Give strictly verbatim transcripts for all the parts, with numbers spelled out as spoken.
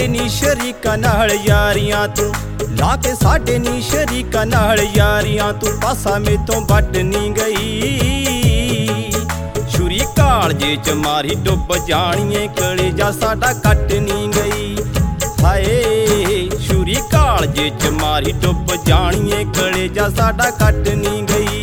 ਨੀ ਸ਼ਰੀਕਾਂ ਨਾਲ ਯਾਰੀਆਂ ਤੂੰ, ਲਾ ਕੇ ਸਾਡੇ ਨੀ ਸ਼ਰੀਕਾਂ ਨਾਲ ਯਾਰੀਆਂ ਤੂੰ, ਪਾਸਾ ਮੇਤੋਂ ਵੱਟ ਨੀ ਗਈ। ਛੁਰੀ ਕਾਲਜੇ ਚ ਮਾਰੀ ਡੁੱਬ ਜਾਣੀਏ, ਕਲੇਜਾ ਸਾਡਾ ਕੱਟ ਨੀ ਗਈ। ਹਾਏ ਛੁਰੀ ਕਾਲਜੇ ਚ ਮਾਰੀ ਡੁੱਬ ਜਾਣੀਏ, ਕਲੇਜਾ ਸਾਡਾ ਕੱਟ ਨੀ ਗਈ।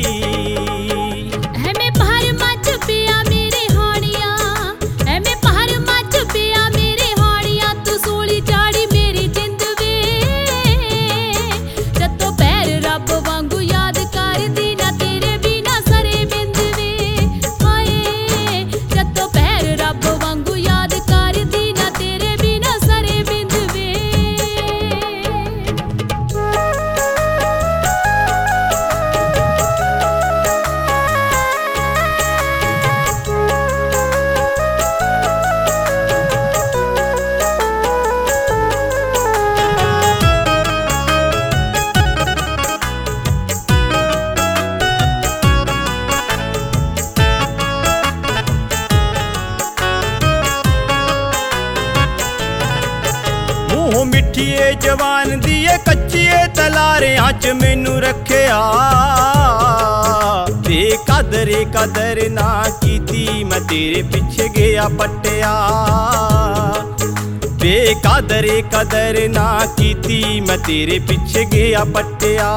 ਮੂੰਹ ਮਿੱਠੀਏ ਜਵਾਨ ਦੀ ਏ ਕੱਚੀਏ ਤਲਾਰਿਆਂ ਚ ਮੈਨੂੰ ਰੱਖਿਆ। ਬੇਕਦਰੇ ਕਦਰ ਨਾ ਕੀਤੀ, ਮੈਂ ਤੇਰੇ ਪਿੱਛੇ ਗਿਆ ਪੱਟਿਆ। ਬੇਕਦਰੇ ਕਦਰ ਨਾ ਕੀਤੀ, ਮੈਂ ਤੇਰੇ ਪਿੱਛੇ ਗਿਆ ਪੱਟਿਆ।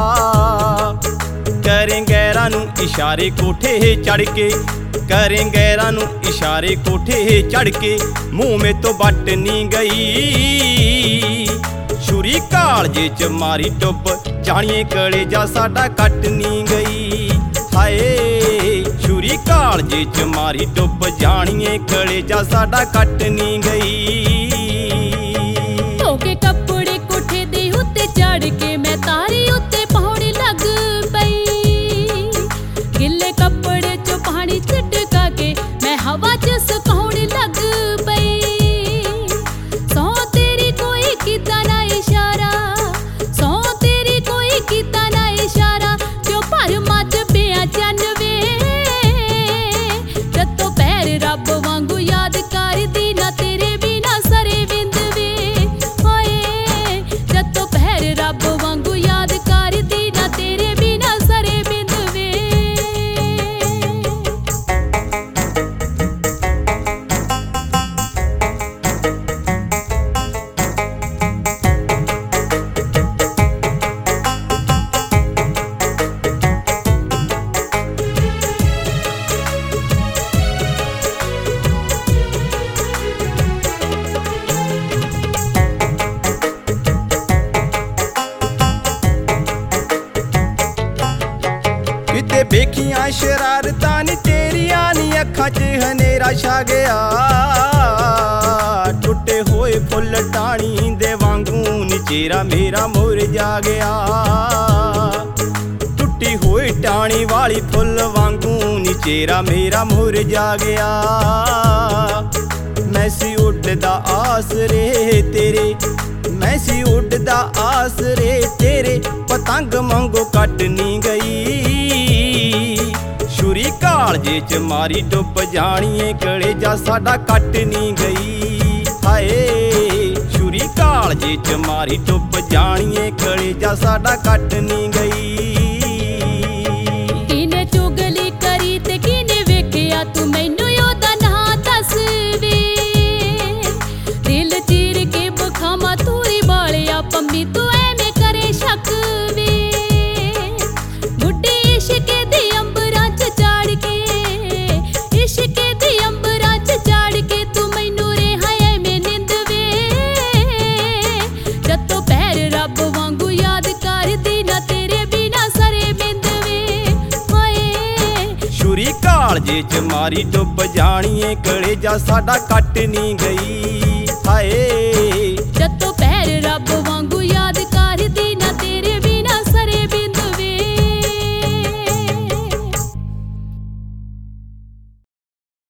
ਕਰੇ ਗੈਰਾਂ ਨੂੰ ਇਸ਼ਾਰੇ ਕੋਠੇ ਚੜ ਕੇ, ਕਰੇ ਗੈਰਾਂ ਨੂੰ ਇਸ਼ਾਰੇ ਕੋਠੇ ਚੜ ਕੇ, ਮੂੰਹ ਮੇ ਤੋਂ ਵੱਟ ਨੀ ਗਈ। ਛੁਰੀ ਕਾਲਜੇ ਚ ਮਾਰੀ ਡੁੱਬ ਜਾਣੀਏ, ਕਲੇਜਾ ਸਾਡਾ ਕੱਟ ਨੀ ਗਈ। ਹਾਏ ਛੁਰੀ ਕਾਲਜੇ ਚ ਮਾਰੀ ਡੁੱਬ ਜਾਣੀਏ, ਕਲੇਜਾ ਸਾਡਾ ਕੱਟ ਨੀ ਗਈ। ਧੋ ਕੇ ਕੱਪੜੇ ਕੋਠੇ ਦੇ ਉੱਤੇ ਚੜ ਕੇ, ਮੈਂ ਤਾਰੀ ਉੱਤੇ ਪਹੁੰਚ ਲੱਗ ਪਈ। ਗਿੱਲੇ ਕੱਪੜੇ ਚੋਂ ਪਾਣੀ ਛਿੜਕਾ ਕੇ, ਮੈਂ ਹਵਾ ਚ ਸੁਕਾਉਣ ਲੱਗ ਪਈ। ਸੌ ਤੇਰੀ ਕੋਈ ਕੀਤਾ ਨਾ ਇਸ਼ਾਰਾ, ਸੌ ਤੇਰੀ ਕੋਈ ਕੀਤਾ ਨਾ ਇਸ਼ਾਰਾ, ਜੋ ਭਰ ਮੱਚ ਪਿਆ ਚੰਨ ਵੇ। ਜੱਤੋਂ ਪੈਰ ਰੱਬ ਵਾਂਗੂ ਯਾਦ ਕਰਦੀ, ਨਾ ਤੇਰੇ ਬਿਨਾ ਸਰੇ ਬਿੰਦ ਵੇ। ਹਾਏ ਜੱਤੋਂ ਪੈਰ ਰੱਬ ਵਾਂਗੂ ਯਾਦ ਕਰਦੀ, ਨਾ ਤੇਰੇ ਬਿਨਾ ਸਰੇ ਬਿੰਦ ਵੇ। ਕਿਤੇ ਵੇਖੀਆਂ ਸ਼ਰਾਰਤਾਂ ਨੀ ਤੇਰੀਆਂ ਨੀ ਅੱਖਾਂ 'ਚ ਹਨੇਰਾ ਛਾ ਗਿਆ। ਟੁੱਟੇ ਹੋਏ ਫੁੱਲ ਟਾਹਣੀ ਦੇ ਵਾਂਗੂ ਨੀ ਚਿਹਰਾ ਮੇਰਾ ਮੁਰਝਾ ਗਿਆ। ਟੁੱਟੀ ਹੋਈ ਟਾਹਣੀ ਵਾਲੀ ਫੁੱਲ ਵਾਂਗੂ ਨੀ ਚਿਹਰਾ ਮੇਰਾ ਮੁਰਝਾ ਗਿਆ। ਮੈਂ ਸੀ ਉੱਡਦਾ ਆਸਰੇ ਤੇਰੇ, ਮੈਂ ਸੀ ਉੱਡਦਾ ਆਸਰੇ ਤੇਰੇ, ਪਤੰਗ ਵਾਂਗੂ ਕੱਟ ਨੀ ਗਈ। ਛੁਰੀ ਕਾਲਜੇ ਚ ਮਾਰੀ ਡੁੱਬ ਜਾਣੀਏ, ਕਲੇਜਾ ਸਾਡਾ ਕੱਟ ਨੀ ਗਈ। ਹਾਏ ਛੁਰੀ ਕਾਲਜੇ ਚ ਮਾਰੀ ਡੁੱਬ ਜਾਣੀਏ, ਕਲੇਜਾ ਸਾਡਾ ਕੱਟ ਨੀ ਗਈ। ਕਿਨੇ ਚੁਗਲੀ ਕਰੀ ਤੇ ਕਿਨੇ ਵੇਖਿਆ, ਤੂੰ ਮੈਨੂੰ ਉਹਦਾ ਨਾਂ ਦੱਸ ਵੇ। ਦਿਲ ਚੀਰ ਕੇ ਬਖਾਵਾਂ ਤੂਰੀ ਬਾਲਿਆ, ਪੰਮੀ ਤੂੰ ਐਵੇਂ ਕਰੇ ਸ਼ੱਕ ਵੇ। ਗੁੱਡੀ ਇਸ਼ਕੇ ਦੀ ਅੰਬਰਾਂ ਚ ਚਾੜ ਕੇ, ਇਸ਼ਕੇ ਦੀ ਅੰਬਰਾਂ ਚ ਚਾੜ ਕੇ, ਤੂੰ ਮੈਨੂੰ ਰਿਹਾ ਐਵੇਂ ਨਿੰਦ ਵੇ। ਜੱਤੋਂ ਪੈਰ ਰੱਬ ਵਾਂਗੂ ਯਾਦ ਕਰਦੀ, ਨਾ ਤੇਰੇ ਬਿਨਾ ਸਰੇ ਬਿੰਦ ਵੇ। ਹਾਏ ਛੁਰੀ ਕਾਲਜੇ ਚ ਮਾਰੀ ਡੁੱਬ ਜਾਣੀਏ, ਕਲੇਜਾ ਸਾਡਾ ਕੱਟ ਨੀ ਗਈ। ਹਾਏ